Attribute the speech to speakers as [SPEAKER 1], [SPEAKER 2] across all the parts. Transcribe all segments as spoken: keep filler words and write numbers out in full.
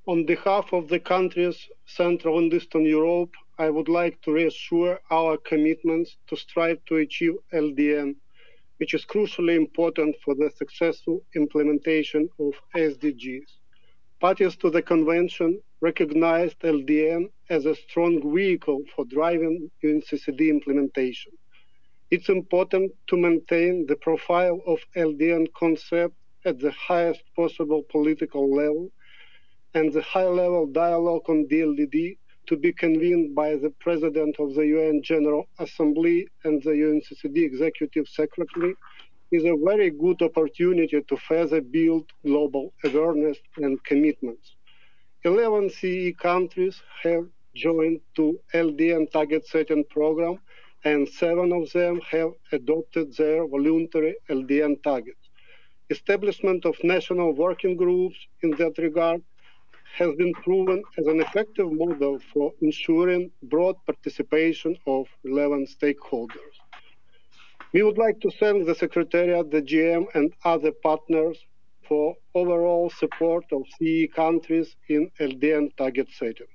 [SPEAKER 1] On behalf of the countries Central and Eastern Europe, I would like to reassure our commitments to strive to achieve L D N, which is crucially important for the successful implementation of S D Gs. Parties to the convention recognized L D N as a strong vehicle for driving U N C C D implementation. It's important to maintain the profile of L D N concept at the highest possible political level and the high-level dialogue on D L D D to be convened by the President of the U N General Assembly and the U N C C D Executive Secretary is a very good opportunity to further build global awareness and commitments. eleven C E countries have joined to L D N target setting program, and seven of them have adopted their voluntary L D N targets. Establishment of national working groups in that regard has been proven as an effective model for ensuring broad participation of relevant stakeholders. We would like to thank the Secretariat, the G M, and other partners for overall support of C E countries in L D N target setting.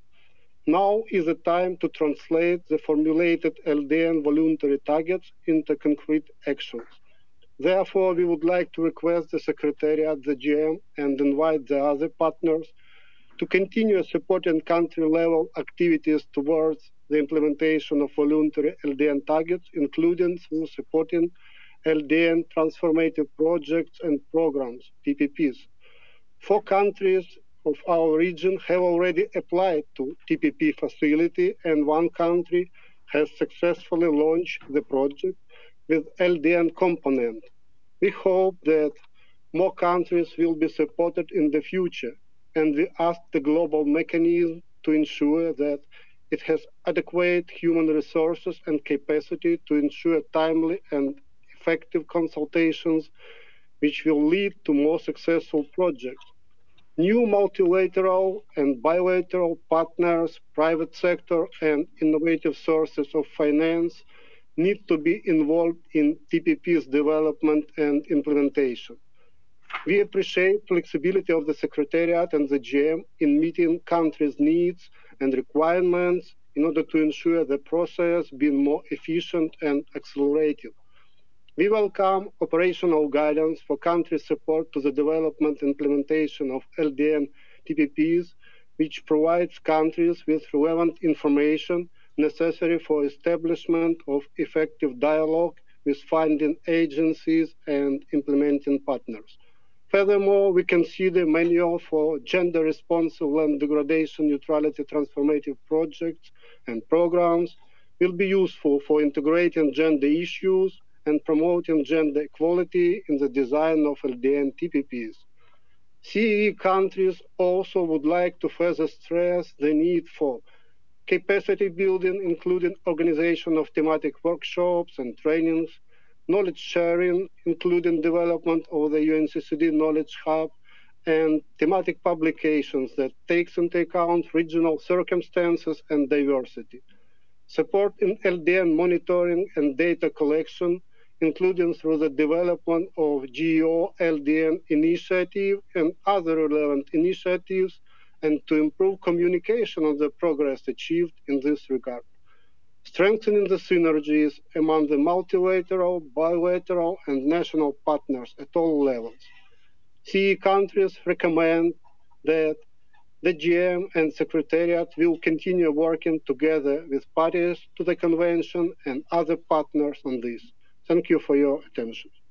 [SPEAKER 1] Now is the time to translate the formulated L D N voluntary targets into concrete actions. Therefore, we would like to request the Secretariat, the G M, and invite the other partners to continue supporting country-level activities towards the implementation of voluntary L D N targets, including through supporting L D N transformative projects and programs, T P Ps. Four countries of our region have already applied to T P P facility, and one country has successfully launched the project with L D N component. We hope that more countries will be supported in the future, and we ask the global mechanism to ensure that it has adequate human resources and capacity to ensure timely and effective consultations, which will lead to more successful projects. New multilateral and bilateral partners, private sector, and innovative sources of finance need to be involved in T P P's development and implementation. We appreciate flexibility of the Secretariat and the G M in meeting countries' needs and requirements in order to ensure the process being more efficient and accelerated. We welcome operational guidance for country support to the development and implementation of L D N T P Ps, which provides countries with relevant information necessary for establishment of effective dialogue with funding agencies and implementing partners. Furthermore, we consider manual for gender responsive land degradation neutrality transformative projects and programs will be useful for integrating gender issues and promoting gender equality in the design of L D N T P Ps. C E countries also would like to further stress the need for capacity building, including organization of thematic workshops and trainings, knowledge sharing, including development of the U N C C D Knowledge Hub, and thematic publications that takes into account regional circumstances and diversity. Support in L D N monitoring and data collection, including through the development of G E O L D N initiative and other relevant initiatives, and to improve communication on the progress achieved in this regard. Strengthening the synergies among the multilateral, bilateral, and national partners at all levels. C E countries recommend that the G M and Secretariat will continue working together with parties to the Convention and other partners on this. Thank you for your attention.